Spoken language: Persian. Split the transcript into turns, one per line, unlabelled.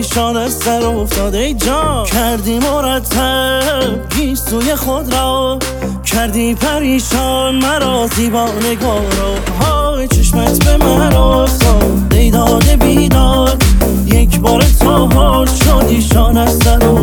شادیشان از سر افتاده ای جان. کردی مرتب گیسوی خود را، کردی پریشان مرا زیبا نگارا. های چشمت به من افتاد ای داده بیداد، یک بار تا حال شادیشان از سر